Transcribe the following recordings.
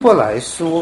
伯来书，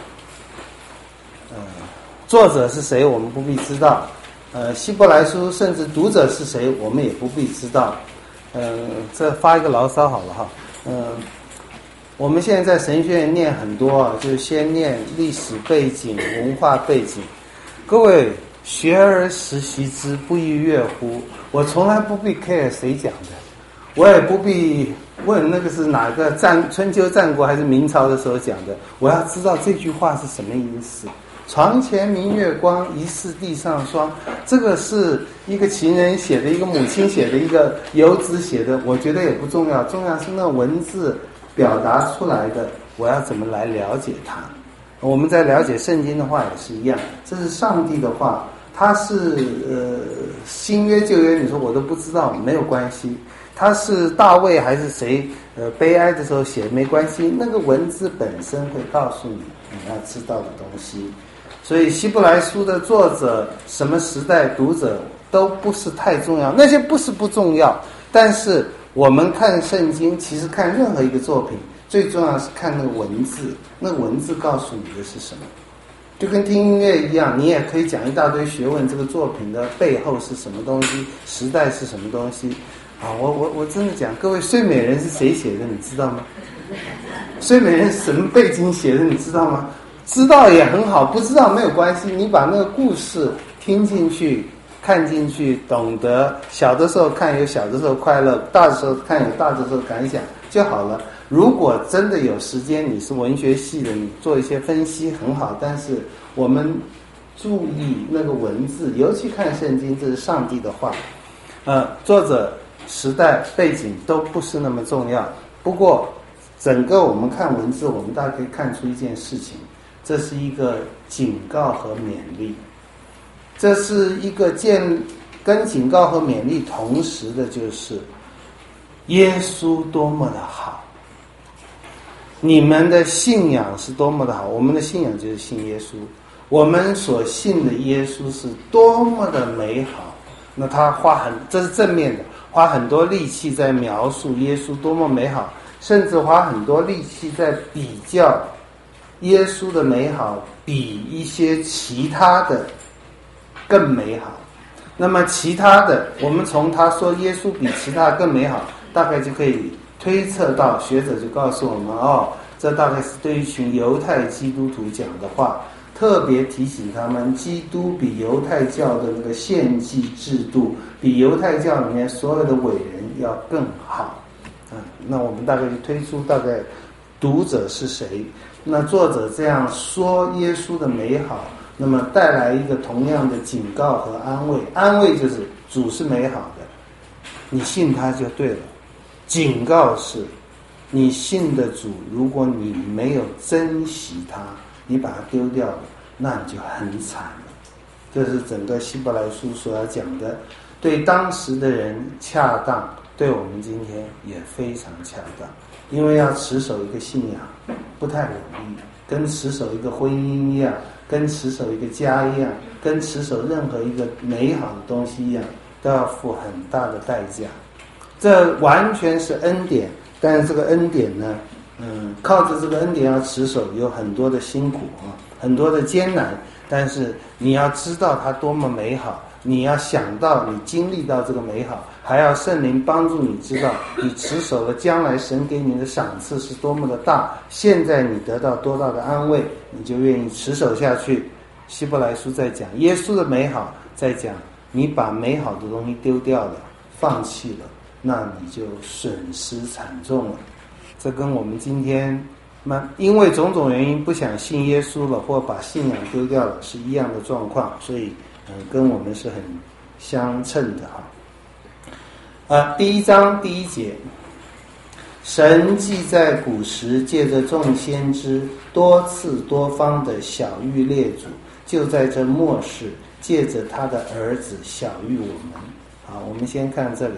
作者是谁我们不必知道，希伯来书甚至读者是谁我们也不必知道，这发一个牢骚好了哈，我们现在在神学院念很多，就是先念历史背景、文化背景。各位，学而时习之，不亦说乎？我从来不必 care 谁讲的，我也不必问那个是哪个春秋战国还是明朝的时候讲的，我要知道这句话是什么意思。床前明月光，疑是地上霜。这个是一个情人写的，一个母亲写的，一个游子写的，我觉得也不重要，重要是那文字表达出来的，我要怎么来了解它。我们在了解圣经的话也是一样，这是上帝的话，它是新约旧约，你说我都不知道，没有关系。它是大卫还是谁悲哀的时候写没关系，那个文字本身会告诉你要知道的东西。所以希伯来书的作者什么时代读者都不是太重要，那些不是不重要，但是我们看圣经，其实看任何一个作品最重要是看那个文字，那个文字告诉你的是什么。就跟听音乐一样，你也可以讲一大堆学问，这个作品的背后是什么东西，时代是什么东西啊。我真的讲，各位，睡美人是谁写的你知道吗？睡美人什么背景写的你知道吗？知道也很好，不知道没有关系，你把那个故事听进去看进去，懂得，小的时候看有小的时候快乐，大的时候看有大的时候感想就好了。如果真的有时间，你是文学系的，你做一些分析很好，但是我们注意那个文字，尤其看圣经，这是上帝的话，作者、时代、背景都不是那么重要。不过整个我们看文字，我们大家可以看出一件事情，这是一个警告和勉励，这是一个跟警告和勉励同时的，就是耶稣多么的好，你们的信仰是多么的好。我们的信仰就是信耶稣，我们所信的耶稣是多么的美好。那他这是正面的，花很多力气在描述耶稣多么美好，甚至花很多力气在比较耶稣的美好比一些其他的更美好。那么其他的，我们从他说耶稣比其他更美好，大概就可以推测到，学者就告诉我们，这大概是对一群犹太基督徒讲的话，特别提醒他们，基督比犹太教的那个献祭制度，比犹太教里面所有的伟人要更好。那我们大概就推出大概读者是谁。那作者这样说耶稣的美好，那么带来一个同样的警告和安慰。安慰就是主是美好的，你信他就对了。警告是你信的主，如果你没有珍惜他，你把它丢掉了，那你就很惨了。这是整个希伯来书所要讲的，对当时的人恰当，对我们今天也非常恰当。因为要持守一个信仰不太容易，跟持守一个婚姻一样，跟持守一个家一样，跟持守任何一个美好的东西一样，都要付很大的代价。这完全是恩典，但是这个恩典呢，靠着这个恩典要持守，有很多的辛苦很多的艰难，但是你要知道它多么美好，你要想到你经历到这个美好，还要圣灵帮助你知道你持守了将来神给你的赏赐是多么的大，现在你得到多大的安慰，你就愿意持守下去。希伯来书在讲耶稣的美好，在讲你把美好的东西丢掉了，放弃了，那你就损失惨重了。这跟我们今天因为种种原因不想信耶稣了，或把信仰丢掉了，是一样的状况，所以跟我们是很相称的第一章第一节，神既在古时借着众先知多次多方的晓谕列祖，就在这末世借着他的儿子晓谕我们。我们先看这里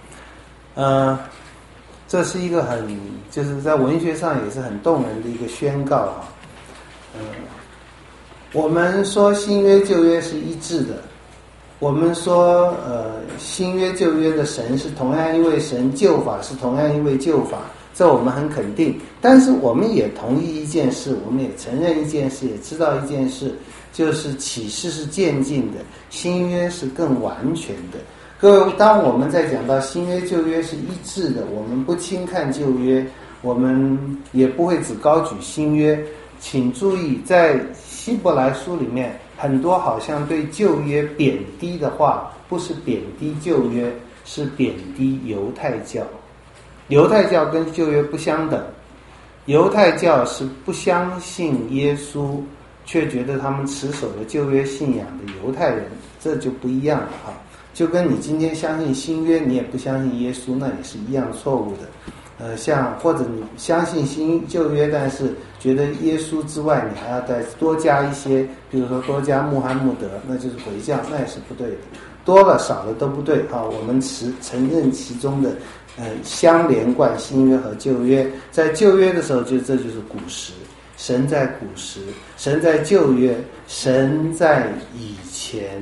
这是一个就是在文学上也是很动人的一个宣告我们说新约旧约是一致的，我们说新约旧约的神是同样一位神，旧法是同样一位旧法， 这我们很肯定。但是我们也同意一件事，我们也承认一件事，也知道一件事，就是启示是渐进的，新约是更完全的。各位，当我们在讲到新约旧约是一致的，我们不轻看旧约，我们也不会只高举新约。请注意，在希伯来书里面，很多好像对旧约贬低的话，不是贬低旧约，是贬低犹太教。犹太教跟旧约不相等，犹太教是不相信耶稣，却觉得他们持守了旧约信仰的犹太人，这就不一样了哈。就跟你今天相信新约，你也不相信耶稣，那也是一样错误的。像或者你相信旧约，但是觉得耶稣之外，你还要再多加一些，比如说多加穆罕默德，那就是回教，那也是不对的。多了少了都不对啊！我们承认其中的相连贯新约和旧约。在旧约的时候，这就是古时，神在古时，神在旧约，神在以前。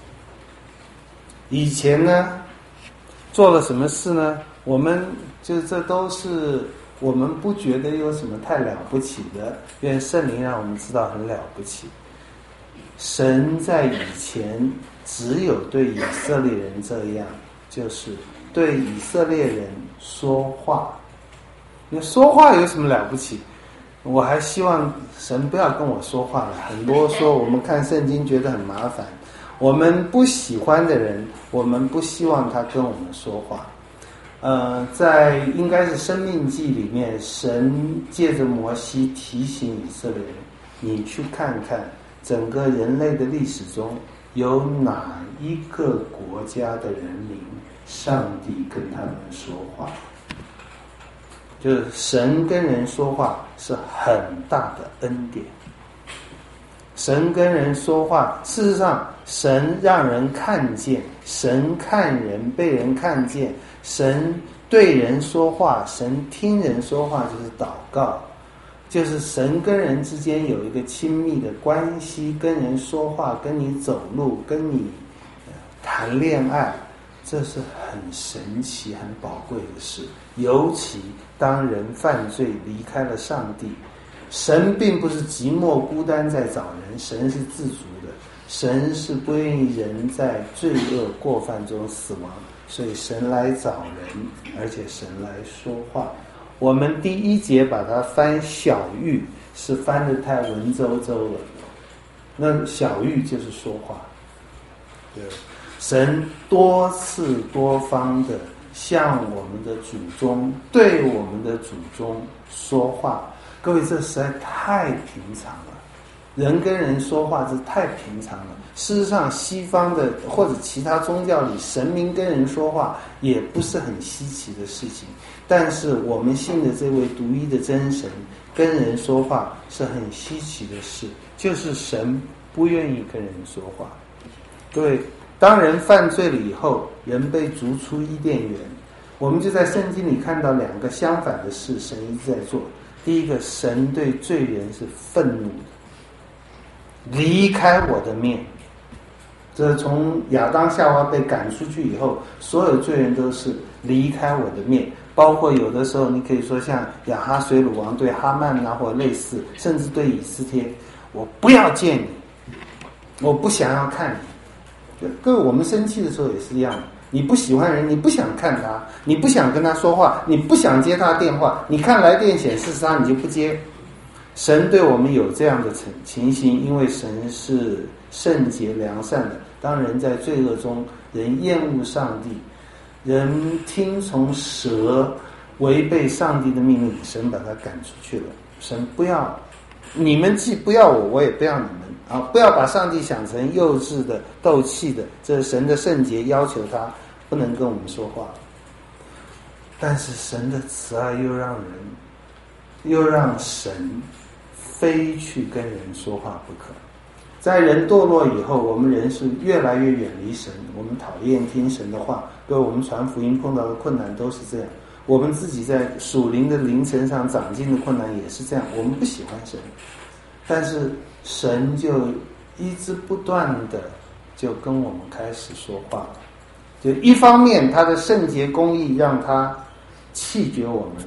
以前呢，做了什么事呢？我们就这都是我们不觉得有什么太了不起的，愿圣灵让我们知道很了不起。神在以前只有对以色列人这样，就是对以色列人说话。你说话有什么了不起？我还希望神不要跟我说话了，很啰嗦，我们看圣经觉得很麻烦。我们不喜欢的人，我们不希望他跟我们说话。在应该是生命记里面，神借着摩西提醒以色列人，你去看看整个人类的历史中有哪一个国家的人民上帝跟他们说话。就是神跟人说话是很大的恩典。神跟人说话，事实上神让人看见，神看人，被人看见，神对人说话，神听人说话，就是祷告，就是神跟人之间有一个亲密的关系，跟人说话，跟你走路，跟你谈恋爱，这是很神奇很宝贵的事。尤其当人犯罪离开了上帝，神并不是寂寞孤单在找人，神是自足的，神是不愿意人在罪恶过犯中死亡，所以神来找人，而且神来说话。我们第一节把它翻小玉，是翻得太文绉绉了。那小玉就是说话，对，神多次多方的向我们的祖宗，对我们的祖宗说话。各位，这实在太平常了，人跟人说话这太平常了。事实上，西方的或者其他宗教里，神明跟人说话也不是很稀奇的事情。但是我们信的这位独一的真神跟人说话是很稀奇的事，就是神不愿意跟人说话。各位，当人犯罪了以后，人被逐出伊甸园，我们就在圣经里看到两个相反的事，神一直在做。第一个，神对罪人是愤怒的，离开我的面。这从亚当夏娃被赶出去以后，所有罪人都是离开我的面，包括有的时候你可以说像亚哈水鲁王对哈曼啊，或类似，甚至对以斯帖，我不要见你，我不想要看你。各位，我们生气的时候也是一样的，你不喜欢人，你不想看他，你不想跟他说话，你不想接他电话，你看来电显示他，你就不接。神对我们有这样的情形，因为神是圣洁良善的。当人在罪恶中，人厌恶上帝，人听从蛇，违背上帝的命令，神把他赶出去了。神不要你们，既不要我，我也不要你们啊！不要把上帝想成幼稚的、斗气的，这是神的圣洁要求他不能跟我们说话。但是神的慈爱又让神非去跟人说话不可。在人堕落以后，我们人是越来越远离神，我们讨厌听神的话。各位，我们传福音碰到的困难都是这样，我们自己在属灵的灵程上长进的困难也是这样，我们不喜欢神，但是神就一直不断的就跟我们开始说话了。就一方面他的圣洁公义让他弃绝我们，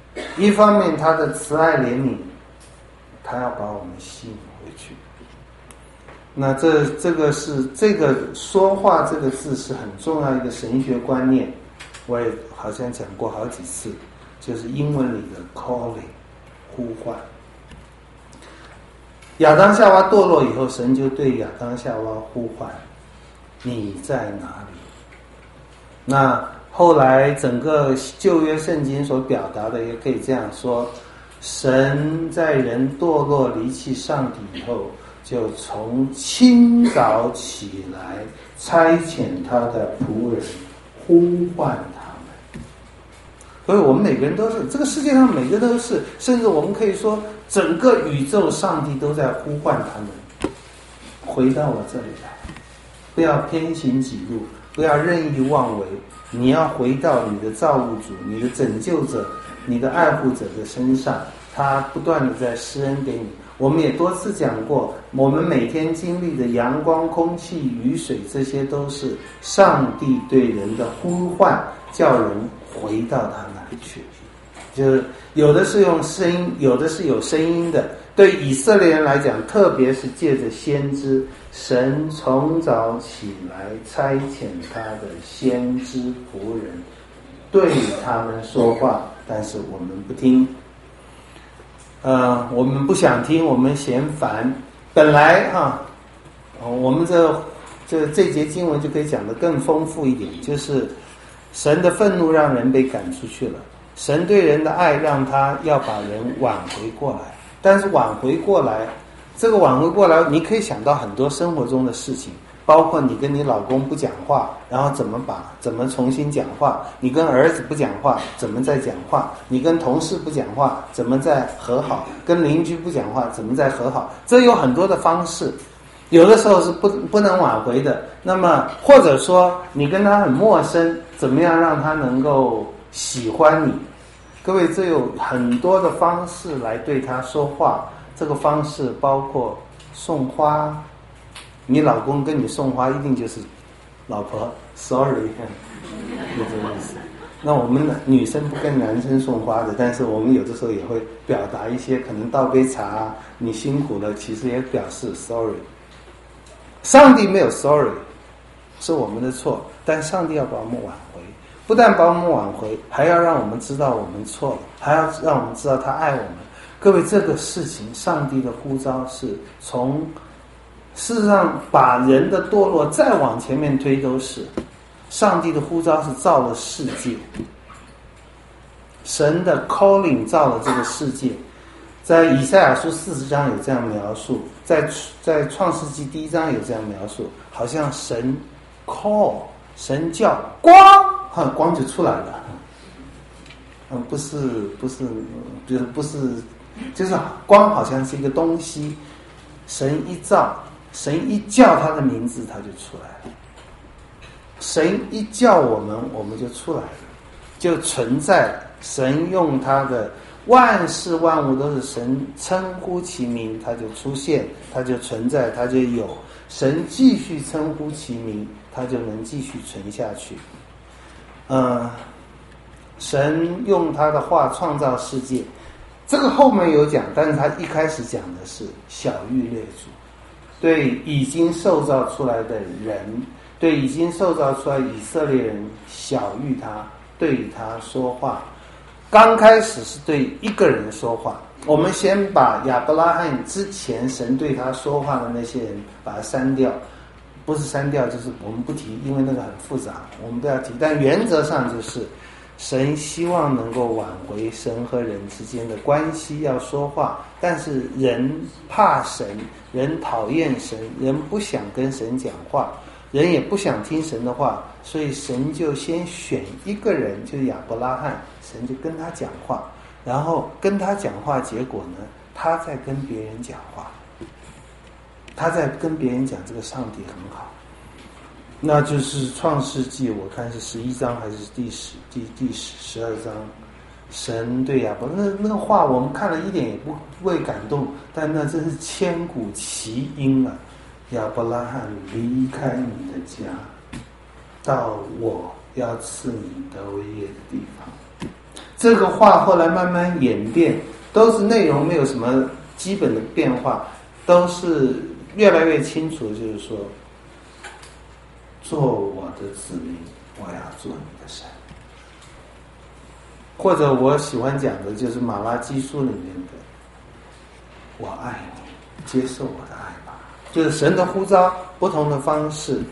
一方面他的慈爱怜悯，他要把我们吸引回去。那这个说话这个字是很重要一个神学观念，我也好像讲过好几次，就是英文里的 calling 呼唤。亚当夏娃堕落以后，神就对亚当夏娃呼唤，你在哪里？那后来整个旧约圣经所表达的也可以这样说，神在人堕落离弃上帝以后，就从清早起来差遣他的仆人呼唤他们。所以我们每个人都是，这个世界上每个都是，甚至我们可以说整个宇宙上帝都在呼唤他们回到我这里来，不要偏行己路，不要任意妄为，你要回到你的造物主，你的拯救者，你的爱护者的身上，他不断的在施恩给你。我们也多次讲过，我们每天经历的阳光、空气、雨水，这些都是上帝对人的呼唤，叫人回到他那里去。就是有的是用声音，有的是有声音的。对以色列人来讲，特别是借着先知，神从早起来差遣他的先知仆人对他们说话，但是我们不听。我们不想听，我们嫌烦。本来我们这节经文就可以讲得更丰富一点，就是神的愤怒让人被赶出去了，神对人的爱让他要把人挽回过来。但是挽回过来，这个挽回过来，你可以想到很多生活中的事情，包括你跟你老公不讲话，然后怎么重新讲话，你跟儿子不讲话，怎么再讲话，你跟同事不讲话，怎么再和好，跟邻居不讲话，怎么再和好。这有很多的方式，有的时候是不能挽回的。那么或者说你跟他很陌生，怎么样让他能够喜欢你？各位，这有很多的方式来对他说话。这个方式包括送花，你老公跟你送花，一定就是老婆 sorry， 就这个意思。那我们女生不跟男生送花的，但是我们有的时候也会表达一些，可能倒杯茶，你辛苦了，其实也表示 sorry。上帝没有 sorry， 是我们的错，但上帝要把我们挽回，不但把我们挽回，还要让我们知道我们错了，还要让我们知道他爱我们。各位，这个事情，上帝的呼召是从事实上把人的堕落再往前面推都是，上帝的呼召是造了世界，神的 calling 造了这个世界。在以赛亚书40章有这样描述，在创世纪1章有这样描述，好像神 call， 神叫光，光就出来了。不是，就是光好像是一个东西，神一造，神一叫他的名字，他就出来了。神一叫我们就出来了，就存在了。神用他的万事万物都是神称呼其名，他就出现，他就存在，他就有。神继续称呼其名，他就能继续存下去。神用他的话创造世界，这个后面有讲，但是他一开始讲的是小喻列祖，对已经受造出来的人，对已经受造出来以色列人小喻他，对他说话。刚开始是对一个人说话，我们先把亚伯拉罕之前神对他说话的那些人把它删掉，不是删掉就是我们不提，因为那个很复杂，我们不要提。但原则上就是神希望能够挽回神和人之间的关系，要说话，但是人怕神，人讨厌神，人不想跟神讲话，人也不想听神的话，所以神就先选一个人，就是亚伯拉罕，神就跟他讲话，然后跟他讲话，结果呢，他在跟别人讲话，他在跟别人讲这个上帝很好。那就是创世纪，我看是11章还是第12章，神对亚伯那个话，我们看了一点也不会感动，但那真是千古奇音啊！亚伯拉罕，离开你的家，到我要赐你得为业的地方。 这个话后来慢慢演变，都是内容没有什么基本的变化，都是越来越清楚，就是说，做我的子民，我要做你的神。或者我喜欢讲的就是马拉基书里面的，我爱你，接受我的爱吧。就是神的呼召，不同的方式，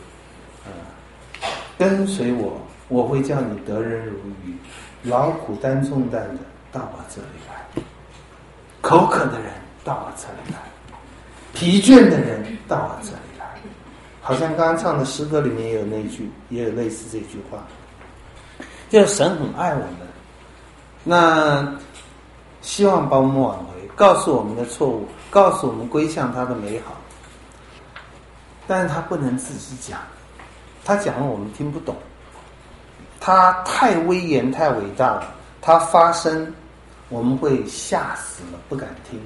跟随我，我会叫你得人如鱼，劳苦担重担的到我这里来，口渴的人到我这里来，疲倦的人到我这里来。好像刚刚唱的诗歌里面也有那句，也有类似这句话，就是神很爱我们，那希望把我们挽回，告诉我们的错误，告诉我们归向他的美好，但是他不能自己讲，他讲了我们听不懂，他太威严太伟大了，他发声我们会吓死了，不敢听。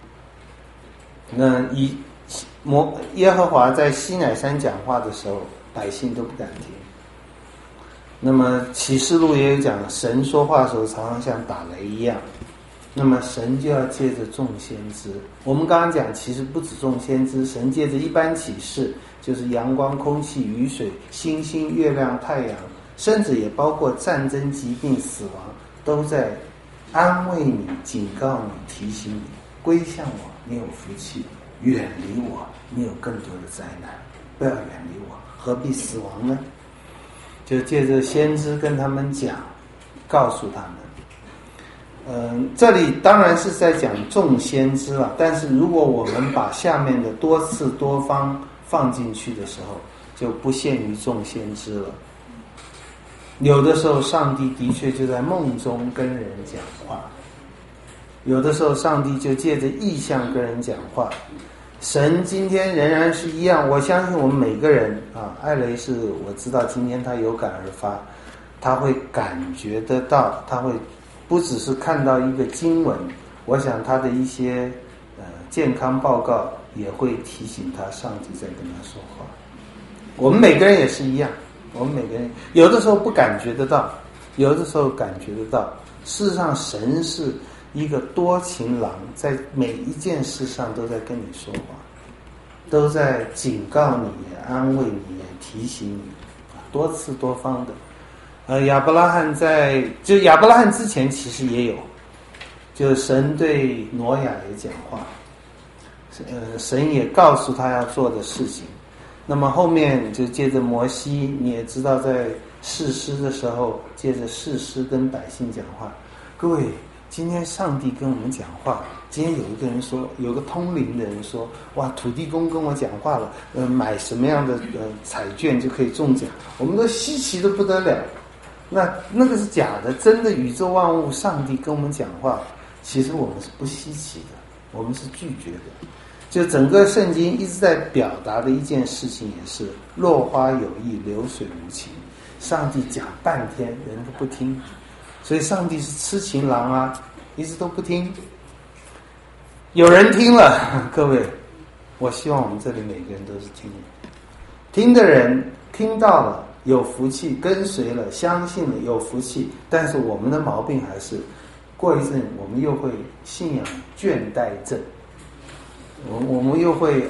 那耶和华在西乃山讲话的时候，百姓都不敢听。那么启示录也有讲，神说话的时候常常像打雷一样，那么神就要借着众先知。我们刚刚讲其实不止众先知，神借着一般启示，就是阳光、空气、雨水、星星、月亮、太阳，甚至也包括战争、疾病、死亡，都在安慰你、警告你、提醒你，归向我，你有福气；远离我，你有更多的灾难。不要远离我，何必死亡呢？就借着先知跟他们讲，告诉他们。这里当然是在讲众先知了，但是如果我们把下面的多次多方放进去的时候，就不限于众先知了。有的时候上帝的确就在梦中跟人讲话，有的时候上帝就借着异象跟人讲话。神今天仍然是一样，我相信我们每个人啊，艾雷是我知道今天他有感而发，他会感觉得到，他会不只是看到一个经文，我想他的一些健康报告也会提醒他，上帝在跟他说话。我们每个人也是一样，我们每个人有的时候不感觉得到，有的时候感觉得到。事实上神是一个多情郎，在每一件事上都在跟你说话，都在警告你，也安慰你，也提醒你，多次多方的。亚伯拉罕亚伯拉罕之前其实也有，就神对挪亚也讲话，神也告诉他要做的事情。那么后面就借着摩西，你也知道在士师的时候，借着士师跟百姓讲话。各位，今天上帝跟我们讲话，今天有一个人说，有个通灵的人说，哇，土地公跟我讲话了，买什么样的彩券就可以中奖，我们都稀奇的不得了。那个是假的，真的宇宙万物上帝跟我们讲话，其实我们是不稀奇的，我们是拒绝的。就整个圣经一直在表达的一件事情，也是落花有意，流水无情。上帝讲半天人都不听，所以上帝是痴情郎啊，一直都不听。有人听了，各位，我希望我们这里每个人都是听的人听到了，有福气，跟随了，相信了，有福气。但是我们的毛病还是过一阵我们又会信仰倦怠症，我们又会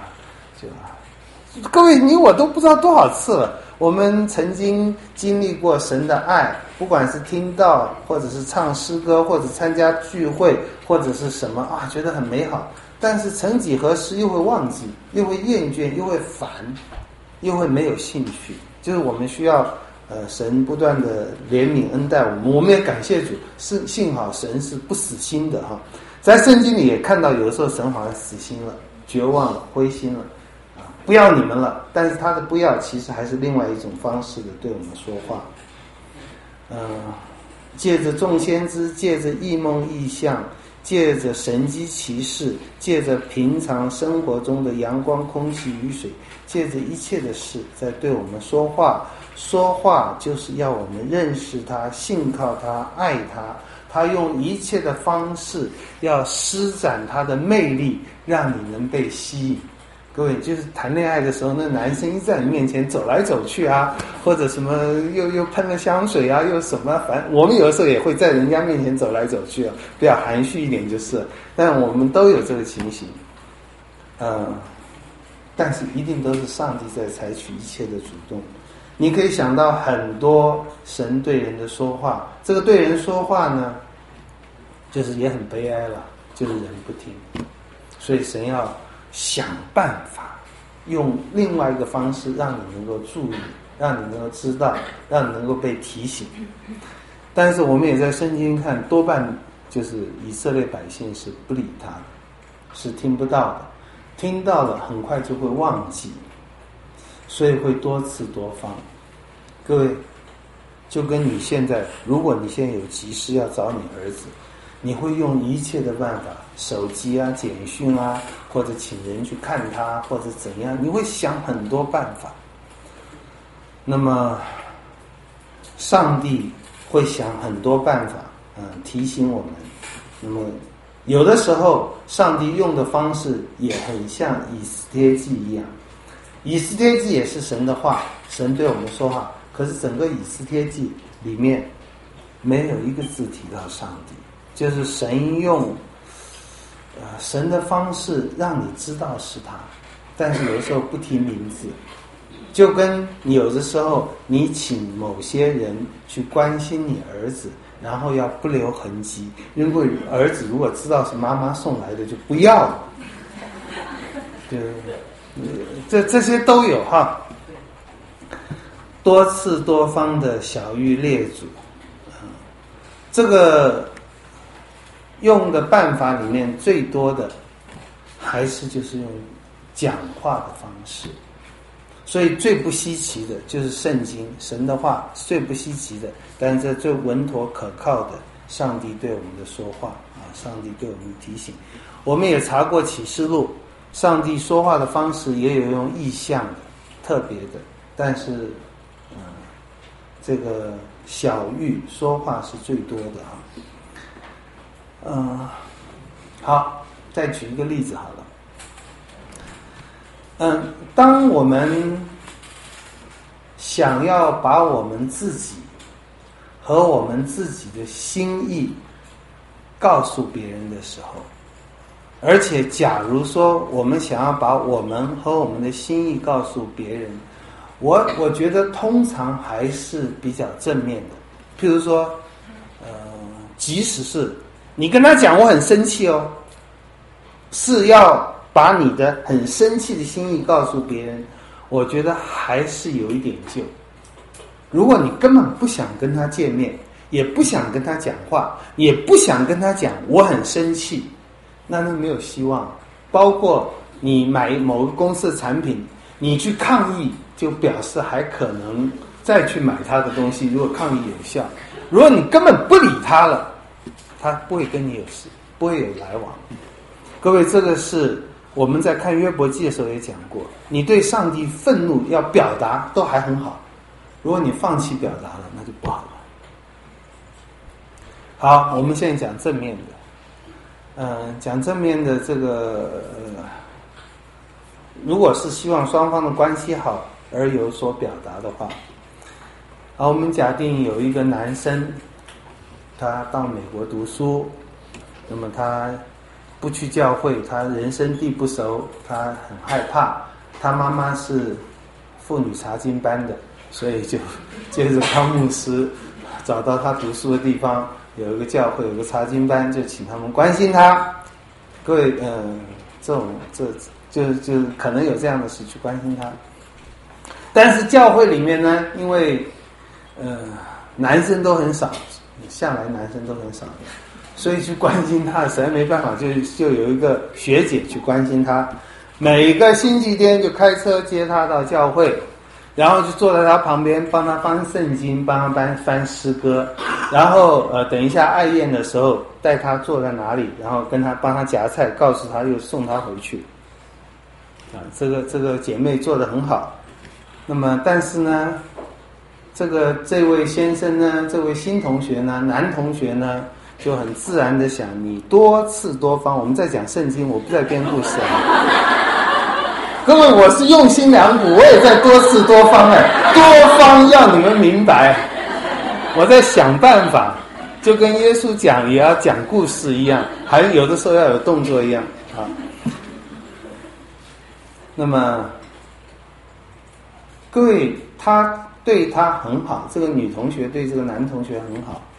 各位你我都不知道多少次了，我们曾经经历过神的爱，不管是听到或者是唱诗歌，或者参加聚会，或者是什么觉得很美好，但是曾几何时又会忘记，又会厌倦，又会烦，又会没有兴趣。就是我们需要神不断的怜悯恩待我们，我们也感谢主，幸好神是不死心的哈。在圣经里也看到，有的时候神好像死心了，绝望了，灰心了，不要你们了。但是他的不要，其实还是另外一种方式的对我们说话。借着众先知，借着异梦异象，借着神迹奇事，借着平常生活中的阳光、空气、雨水，借着一切的事，在对我们说话。说话就是要我们认识他，信靠他，爱他。他用一切的方式要施展他的魅力，让你能被吸引。 各位，就是谈恋爱的时候，那男生一在你面前走来走去啊，或者什么又喷了香水啊，又什么，反正我们有的时候也会在人家面前走来走去啊，比较含蓄一点就是。但我们都有这个情形，但是一定都是上帝在采取一切的主动。你可以想到很多神对人的说话，这个对人说话呢，就是也很悲哀了，就是人不听，所以神要想办法用另外一个方式让你能够注意，让你能够知道，让你能够被提醒。但是我们也在圣经看，多半就是以色列百姓是不理他的，是听不到的，听到了很快就会忘记，所以会多次多方。各位，就跟你现在，如果你现在有急事要找你儿子，你会用一切的办法，手机啊、简讯啊，或者请人去看他，或者怎样，你会想很多办法。那么上帝会想很多办法，提醒我们。那么有的时候上帝用的方式也很像以斯帖记一样，以斯帖记也是神的话，神对我们说话，可是整个以斯帖记里面没有一个字提到上帝，就是神用神的方式让你知道是他，但是有的时候不提名字，就跟你有的时候你请某些人去关心你儿子，然后要不留痕迹，如果儿子如果知道是妈妈送来的就不要了，这些都有哈。多次多方的小玉列祖，这个用的办法里面最多的还是就是用讲话的方式，所以最不稀奇的就是圣经，神的话最不稀奇的，但是最稳妥可靠的，上帝对我们的说话啊，上帝对我们的提醒。我们也查过启示录，上帝说话的方式也有用意象的，特别的，但是这个小玉说话是最多的啊。好，再举一个例子好了。当我们想要把我们自己和我们自己的心意告诉别人的时候，而且假如说我们想要把我们和我们的心意告诉别人，我觉得通常还是比较正面的。譬如说即使是你跟他讲我很生气哦，是要把你的很生气的心意告诉别人，我觉得还是有一点救。如果你根本不想跟他见面，也不想跟他讲话，也不想跟他讲我很生气，那没有希望。包括你买某个公司的产品，你去抗议，就表示还可能再去买他的东西，如果抗议有效。如果你根本不理他了，他不会跟你有事，不会有来往。各位，这个是我们在看约伯记的时候也讲过，你对上帝愤怒要表达都还很好，如果你放弃表达了，那就不好了。好，我们现在讲正面的。讲正面的这个如果是希望双方的关系好而有所表达的话，好，我们假定有一个男生，他到美国读书，那么他不去教会，他人生地不熟，他很害怕，他妈妈是妇女查经班的，所以就接着康牧师找到他读书的地方，有一个教会，有个查经班，就请他们关心他。各位，就可能有这样的事去关心他。但是教会里面呢，因为男生都很少，向来男生都很少，所以去关心他实在没办法，就有一个学姐去关心他，每个星期天就开车接他到教会，然后就坐在他旁边，帮他翻圣经，帮他翻诗歌，然后等一下爱宴的时候带他坐在哪里，然后帮他夹菜，告诉他又送他回去。这个姐妹做得很好。那么但是呢，这位先生呢，这位新同学呢，男同学呢，就很自然的想，你多次多方，我们在讲圣经，我不在编故事啊。 各位，我是用心良苦，我也在多次多方多方要你们明白，我在想办法，就跟耶稣讲也要讲故事一样，还有的时候要有动作一样啊。那么各位，他对他很好，这个女同学对这个男同学很好，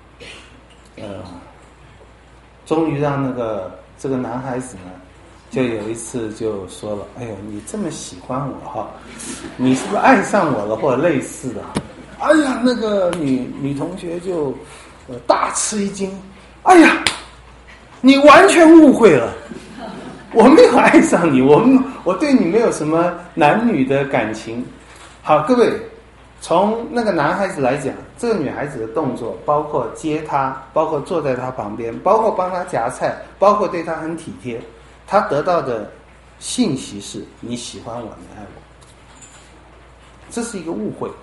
终于让这个男孩子呢，就有一次就说了：“哎呦，你这么喜欢我哈，你是不是爱上我了，或者类似的？”哎呀，那个女同学就大吃一惊：“哎呀，你完全误会了，我没有爱上你，我对你没有什么男女的感情。”好，各位，从那个男孩子来讲，这个女孩子的动作，包括接他，包括坐在他旁边，包括帮他夹菜，包括对他很体贴，他得到的信息是你喜欢我，你爱我，这是一个误会。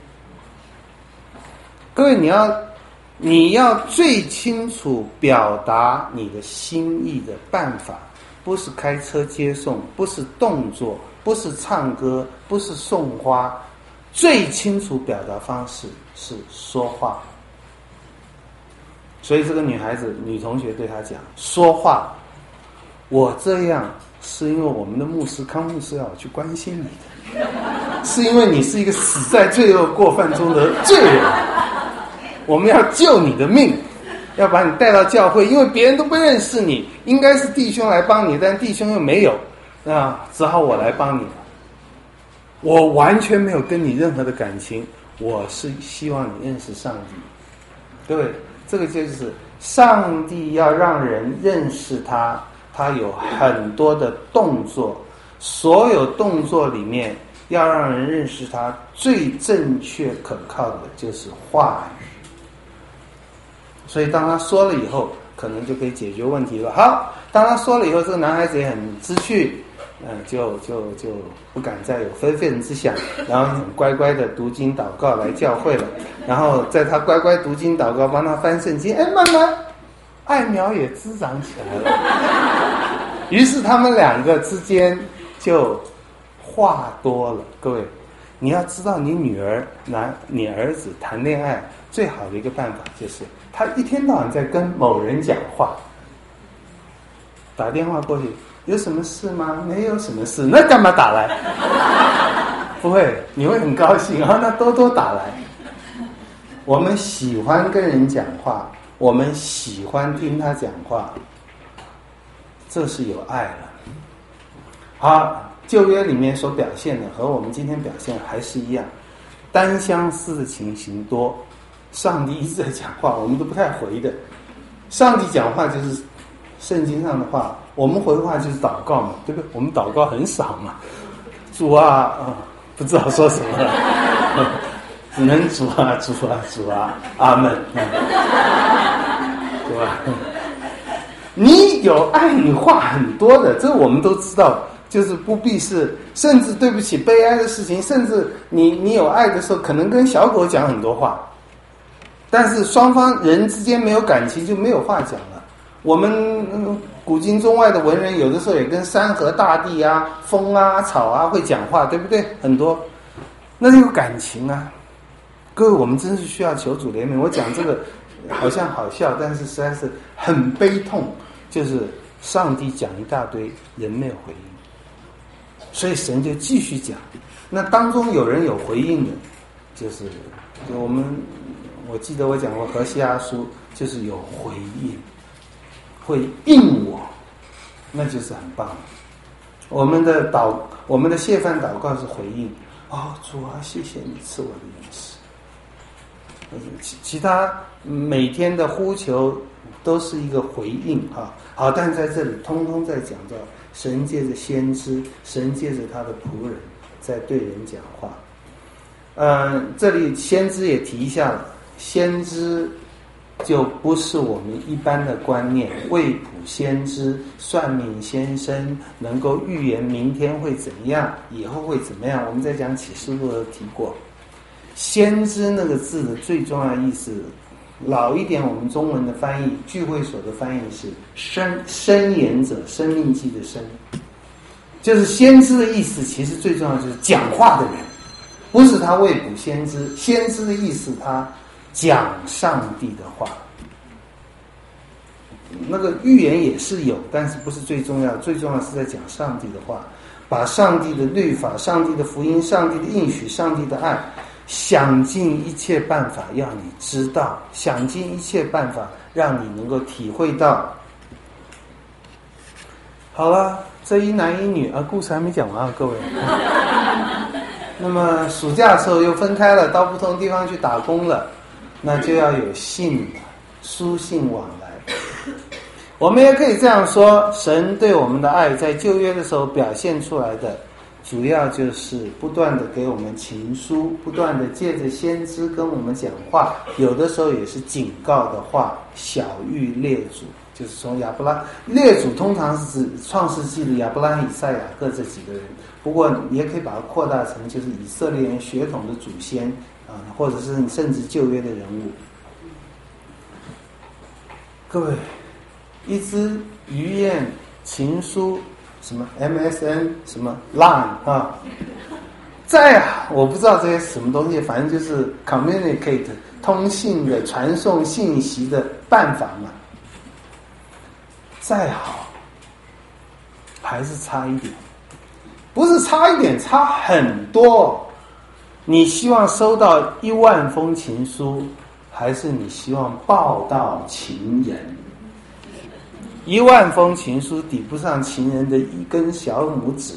各位，你要最清楚表达你的心意的办法，不是开车接送，不是动作，不是唱歌，不是送花，最清楚表达方式是说话。所以这个女同学对他讲，说话，我这样是因为我们的牧师康牧师要去关心你的，是因为你是一个死在罪恶过犯中的罪人，我们要救你的命，要把你带到教会，因为别人都不认识你，应该是弟兄来帮你，但弟兄又没有，只好我来帮你了。我完全没有跟你任何的感情，我是希望你认识上帝。对，这个就是上帝要让人认识他，他有很多的动作，所有动作里面要让人认识他，最正确可靠的就是话语。所以当他说了以后，可能就可以解决问题了。好，当他说了以后，这个男孩子也很知趣，就不敢再有非分之想，然后很乖乖的读经祷告来教会了。然后在他乖乖读经祷告，帮他翻圣经，慢慢爱苗也滋长起来了。于是他们两个之间就话多了。各位，你要知道，你儿子谈恋爱最好的一个办法就是他一天到晚在跟某人讲话，打电话过去，有什么事吗？没有什么事，那干嘛打来？不会，你会很高兴啊，那多打来。我们喜欢跟人讲话，我们喜欢听他讲话，这是有爱了。好，旧约里面所表现的和我们今天表现还是一样，单相思的情形多。上帝一直在讲话，我们都不太回的。上帝讲话就是圣经上的话，我们回话就是祷告嘛，对不对？我们祷告很少嘛，主啊，不知道说什么了，只能主啊，阿们，对吧？你有爱，你话很多的，这我们都知道。就是不必是，甚至对不起悲哀的事情，甚至你有爱的时候，可能跟小狗讲很多话，但是双方人之间没有感情，就没有话讲了。我们古今中外的文人，有的时候也跟山河大地啊、风啊、草啊会讲话，对不对？很多，那有感情啊。各位，我们真是需要求主怜悯。我讲这个好像好笑，但是实在是很悲痛，就是上帝讲一大堆，人没有回应。所以神就继续讲，那当中有人有回应的，就我记得我讲过何西阿书，就是有回应，会应我，那就是很棒。我们的谢饭祷告是回应，主啊，谢谢你赐我的饮食。其他每天的呼求都是一个回应啊。好，但在这里通通在讲到神借着先知，神借着他的仆人在对人讲话。这里先知也提一下了，先知就不是我们一般的观念，未卜先知、算命先生能够预言明天会怎样，以后会怎么样。我们在讲启示录都提过，先知那个字的最重要的意思，老一点我们中文的翻译，聚会所的翻译是申言者，生命记的生。 就是先知的意思，其实最重要就是讲话的人，不是他未卜先知。先知的意思，他讲上帝的话。那个预言也是有，但是不是最重要，最重要是在讲上帝的话，把上帝的律法、上帝的福音、上帝的应许、上帝的爱，想尽一切办法要你知道，想尽一切办法让你能够体会到。好了，这一男一女啊，故事还没讲完啊，各位。那么暑假的时候又分开了，到不同地方去打工了，那就要有信了，书信往来。我们也可以这样说，神对我们的爱在旧约的时候表现出来的，主要就是不断的给我们情书，不断的借着先知跟我们讲话，有的时候也是警告的话，小谕列祖，就是从亚伯拉列祖通常是指创世纪的亚伯拉罕、以赛亚各这几个人，不过也可以把它扩大成就是以色列人血统的祖先啊，或者是甚至旧约的人物。各位，一支鱼雁情书，什么 MSN 什么 Line 啊，我不知道这些什么东西，反正就是 communicate 通信的传送信息的办法嘛。再好，还是差一点，不是差一点，差很多。你希望收到10000封情书，还是你希望报到情人？10000封情书抵不上情人的一根小拇指。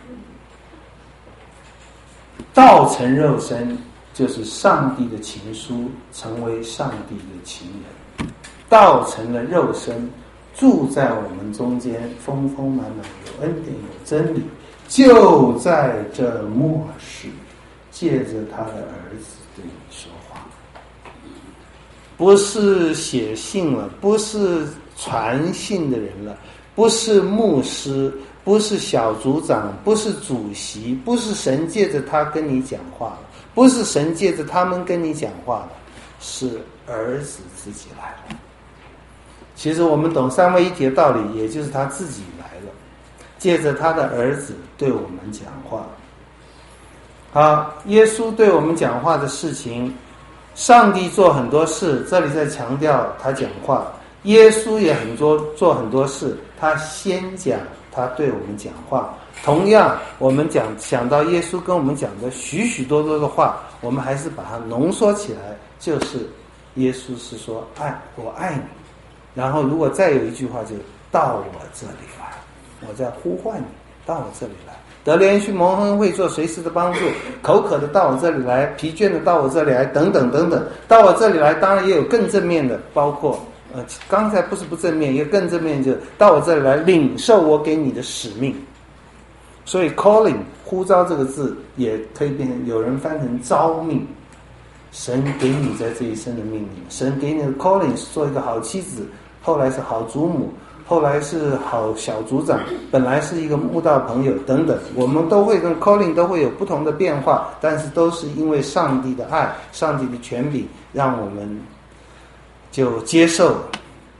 道成肉身，就是上帝的情书成为上帝的情人，道成了肉身，住在我们中间，丰丰满满，有恩典，有真理，就在这末世，借着他的儿子对你说话。不是写信了，不是传信的人了，不是牧师，不是小组长，不是主席，不是神借着他跟你讲话了，不是神借着他们跟你讲话了，是儿子自己来了。其实我们懂三位一体的道理，也就是他自己来了，借着他的儿子对我们讲话。好，耶稣对我们讲话的事情，上帝做很多事，这里在强调他讲话，耶稣也做很多事，他先讲，他对我们讲话。同样，我们想到耶稣跟我们讲的许许多多的话，我们还是把它浓缩起来，就是耶稣是说我爱你。然后如果再有一句话，就到我这里来，我在呼唤你到我这里来。得连续蒙恩会做随时的帮助，口渴的到我这里来，疲倦的到我这里来，等等等等。到我这里来，当然也有更正面的，包括刚才不是不正面，也更正面，就是到我这里来领受我给你的使命。所以 calling 呼召这个字也可以变成，有人翻成召命，神给你在这一生的命令，神给你的 calling 是做一个好妻子，后来是好祖母，后来是好小组长，本来是一个慕道朋友等等，我们都会跟 calling 都会有不同的变化，但是都是因为上帝的爱，上帝的权柄，让我们就接受了。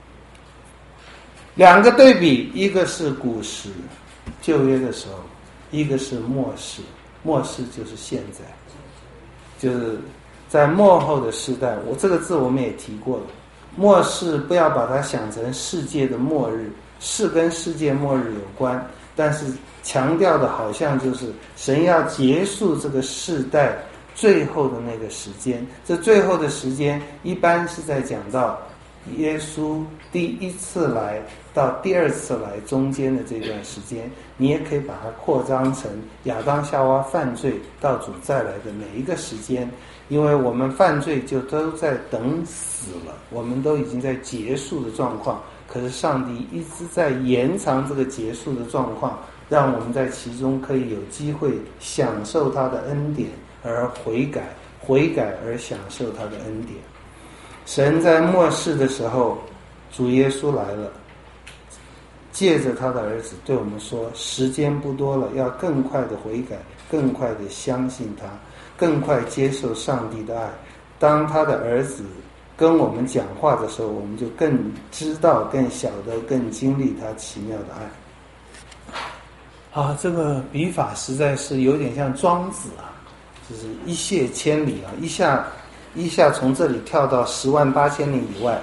两个对比，一个是古时旧约的时候，一个是末世，末世就是现在，就是在末后的时代。这个字我们也提过了，末世不要把它想成世界的末日，是跟世界末日有关，但是强调的好像就是神要结束这个世代最后的那个时间。这最后的时间一般是在讲到耶稣第一次来到第二次来中间的这段时间，你也可以把它扩张成亚当夏娃犯罪到主再来的每一个时间。因为我们犯罪就都在等死了，我们都已经在结束的状况，可是上帝一直在延长这个结束的状况，让我们在其中可以有机会享受他的恩典而悔改而享受他的恩典。神在末世的时候，主耶稣来了，借着他的儿子对我们说，时间不多了，要更快的悔改，更快的相信他，更快接受上帝的爱。当他的儿子跟我们讲话的时候，我们就更知道，更晓得，更经历他奇妙的爱。 啊，这个笔法实在是有点像庄子啊，就是一泻千里啊，一下从这里跳到108000里以外。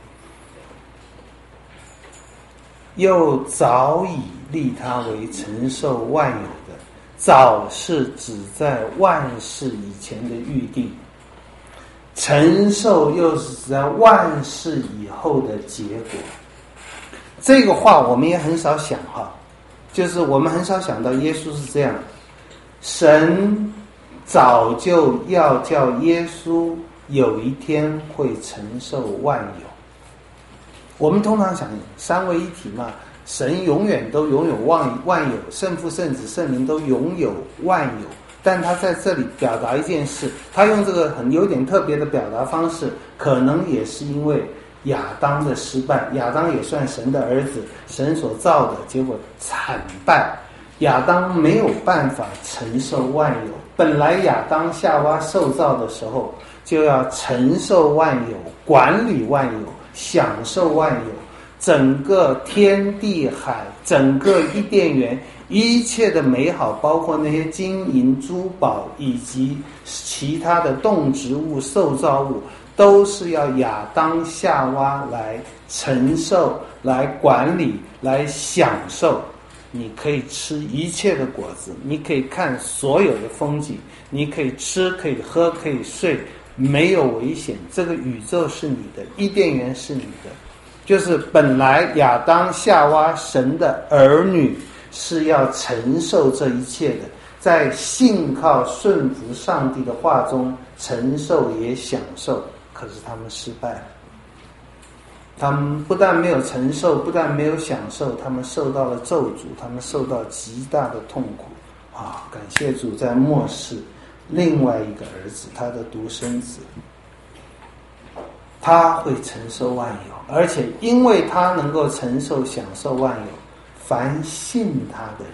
又早已立他为承受万有的，早是指在万事以前的预定，承受又是指在万事以后的结果。这个话我们也很少想哈，就是我们很少想到耶稣是这样，神早就要叫耶稣有一天会承受万有。我们通常想三位一体嘛，神永远都拥有万有，圣父、圣子、圣灵都拥有万有。但他在这里表达一件事，他用这个有点特别的表达方式，可能也是因为亚当的失败。亚当也算神的儿子，神所造的，结果惨败。亚当没有办法承受万有，本来亚当夏娃受造的时候就要承受万有，管理万有，享受万有，整个天地海，整个伊甸园，一切的美好，包括那些金银珠宝以及其他的动植物、受造物，都是要亚当夏娃来承受、来管理、来享受。你可以吃一切的果子，你可以看所有的风景，你可以吃，可以喝，可以睡，没有危险。这个宇宙是你的，伊甸园是你的。就是本来亚当夏娃神的儿女是要承受这一切的，在信靠顺服上帝的话中承受也享受，可是他们失败了。他们不但没有承受，不但没有享受，他们受到了咒诅，他们受到极大的痛苦啊！感谢主，在末世另外一个儿子，他的独生子，他会承受万有，而且因为他能够承受享受万有，凡信他的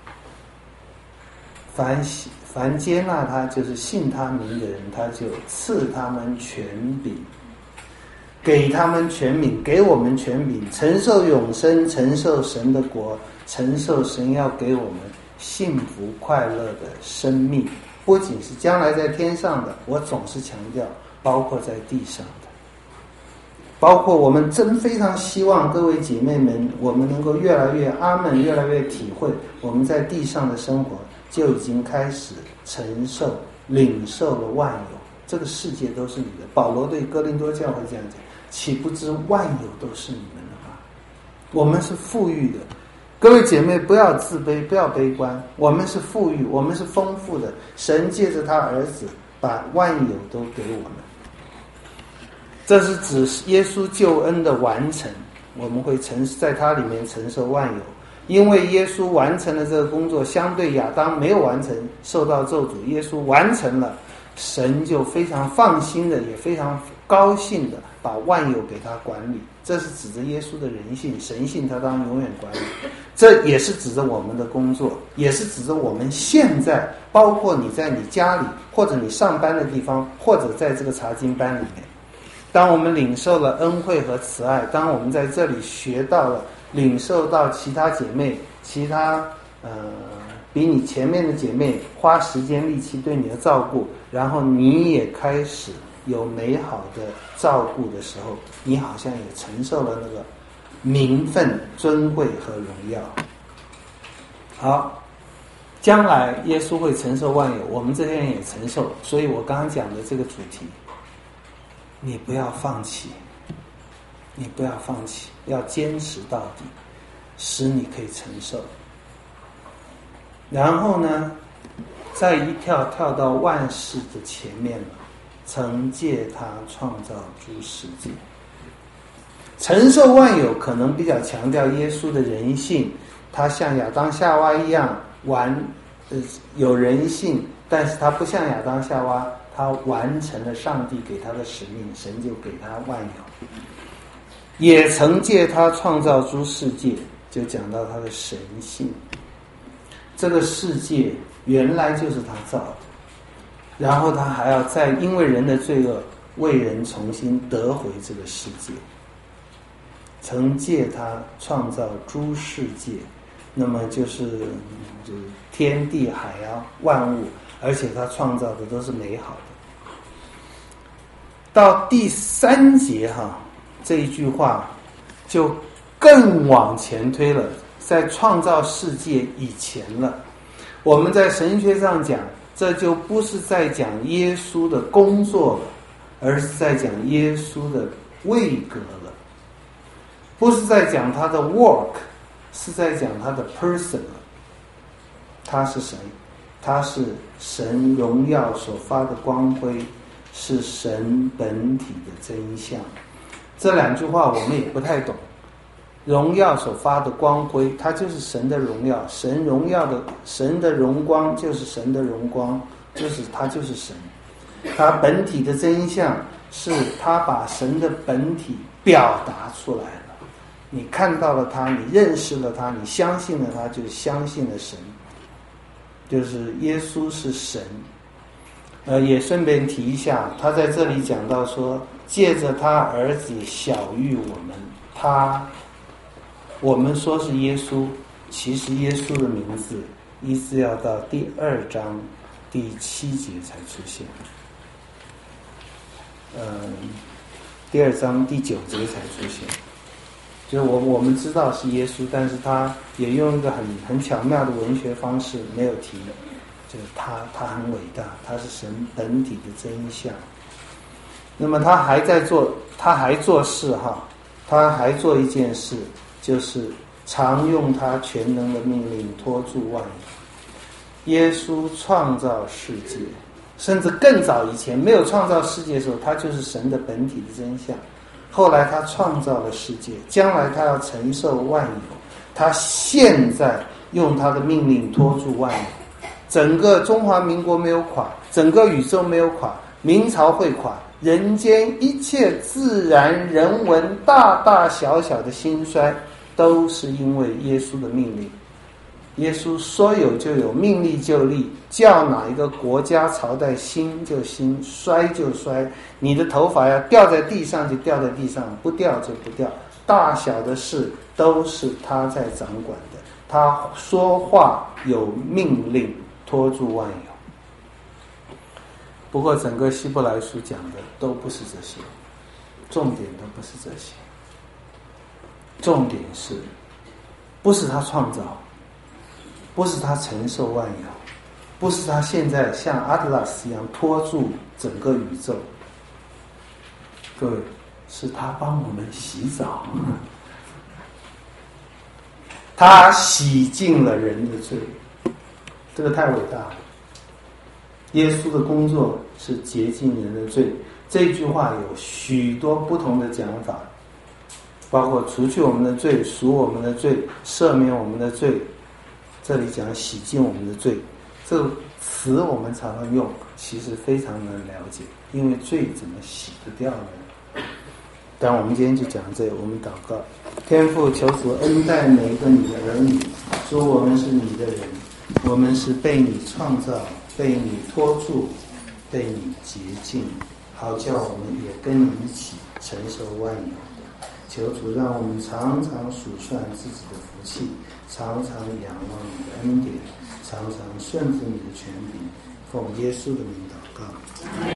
人，凡接纳他，就是信他名的人，他就赐他们权柄，给他们权柄，给我们权柄，承受永生，承受神的国，承受神要给我们幸福快乐的生命，不仅是将来在天上的，我总是强调，包括在地上的，包括我们真非常希望各位姐妹们，我们能够越来越阿们，越来越体会我们在地上的生活就已经开始承受、领受了万有，这个世界都是你的。保罗对哥林多教会这样讲，岂不知万有都是你们的吗？我们是富裕的，各位姐妹不要自卑，不要悲观，我们是富裕，我们是丰富的，神借着他儿子把万有都给我们。这是指耶稣救恩的完成，我们会在他里面承受万有。因为耶稣完成了这个工作，相对亚当没有完成，受到咒诅，耶稣完成了，神就非常放心的，也非常高兴的把万有给他管理。这是指着耶稣的人性、神性，他当永远管理。这也是指着我们的工作，也是指着我们现在，包括你在你家里，或者你上班的地方，或者在这个查经班里面。当我们领受了恩惠和慈爱，当我们在这里学到了，领受到其他姐妹，其他比你前面的姐妹花时间力气对你的照顾，然后你也开始有美好的照顾的时候，你好像也承受了那个名分、尊贵和荣耀。好，将来耶稣会承受万有，我们这些人也承受，所以我刚刚讲的这个主题，你不要放弃，你不要放弃，要坚持到底，使你可以承受。然后呢，再一跳到万事的前面了，曾借他创造诸世界。承受万有可能比较强调耶稣的人性，他像亚当夏娃一样有人性，但是他不像亚当夏娃，他完成了上帝给他的使命，神就给他万有。也曾借他创造诸世界，就讲到他的神性。这个世界原来就是他造的，然后他还要再因为人的罪恶为人重新得回这个世界。曾借他创造诸世界， 那么就是天地海啊万物，而且他创造的都是美好的。到第3节这一句话就更往前推了，在创造世界以前了。我们在神学上讲，这就不是在讲耶稣的工作了，而是在讲耶稣的位格了。不是在讲他的 work， 是在讲他的 person 了。他是谁？他是神荣耀所发的光辉，是神本体的真相。这2句话我们也不太懂。荣耀所发的光辉，它就是神的荣耀，神的荣光就是神的荣光，它就是神。它本体的真相是他把神的本体表达出来了。你看到了他，你认识了他，你相信了他，就相信了神，就是耶稣是神。也顺便提一下，他在这里讲到说，借着他儿子晓谕我们，我们说是耶稣，其实耶稣的名字一直要到第2章第7节才出现，第2章第9节才出现。就是我们知道是耶稣，但是他也用一个很巧妙的文学方式没有提，就是他很伟大，他是神本体的真相。那么他还做事他还做一件事，就是常用他全能的命令托住万有。耶稣创造世界，甚至更早以前没有创造世界的时候，他就是神的本体的真相。后来他创造了世界，将来他要承受万有，他现在用他的命令托住万有。整个中华民国没有垮，整个宇宙没有垮，明朝会垮，人间一切自然人文大大小小的兴衰，都是因为耶稣的命令。耶稣说有就有，命立就立，叫哪一个国家朝代兴就兴，衰就衰。你的头发要掉在地上就掉在地上，不掉就不掉，大小的事都是他在掌管的。他说话有命令，托住万有。不过整个希伯来书讲的都不是这些，重点都不是这些。重点是不是他创造，不是他承受万有，不是他现在像阿特拉斯一样托住整个宇宙。各位，是他帮我们洗澡，他洗净了人的罪，这个太伟大了。耶稣的工作是洁净人的罪，这句话有许多不同的讲法，包括除去我们的罪，赎我们的罪，赦免我们的罪。这里讲洗净我们的罪，这个词我们常常用，其实非常难了解，因为罪怎么洗得掉呢？但我们今天就讲这个，我们祷告。天父，求主恩待每一个你的儿女，说我们是你的人，我们是被你创造，被你托住，被你洁净，好叫我们也跟你一起承受万有的。求主让我们常常数算自己的福气，常常仰望你的恩典，常常顺服你的权柄，奉耶稣的名祷告。